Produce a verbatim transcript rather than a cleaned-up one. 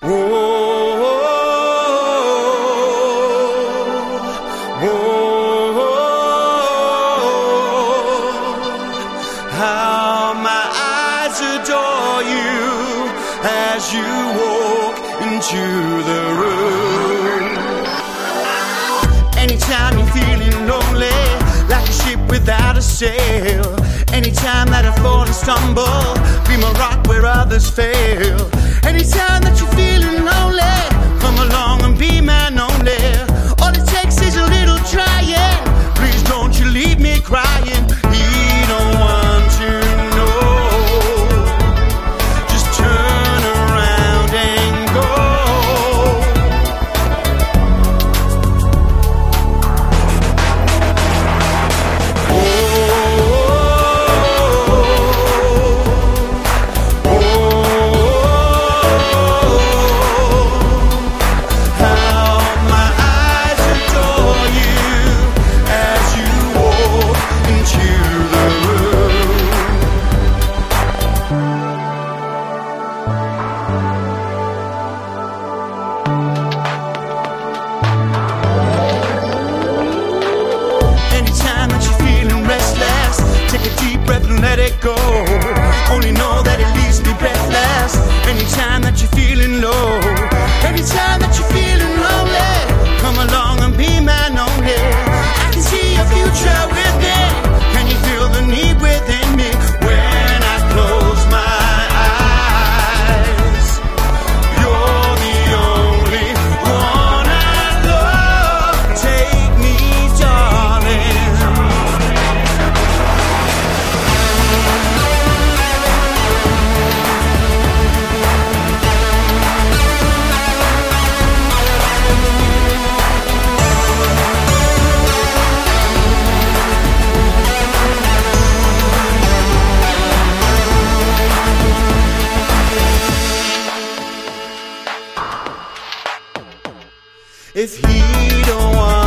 How my eyes adore you as you walk into the room. Anytime you're feeling lonely, like a ship without a sail. Anytime that I fall and stumble, be my rock where others fail. Anytime that you're feeling lonely, come along and be mine only. All it takes is a little trying. Please don't you leave me crying. He don't want to know. Just turn around and go. Let it go. Only know that it leaves me breathless. Anytime that you're feeling low, anytime that you're feeling lonely, come along and be mine only. I can see your future with me. Can you feel the need within me? When I close my eyes, you're the only one I love. Take me, darling. If he don't want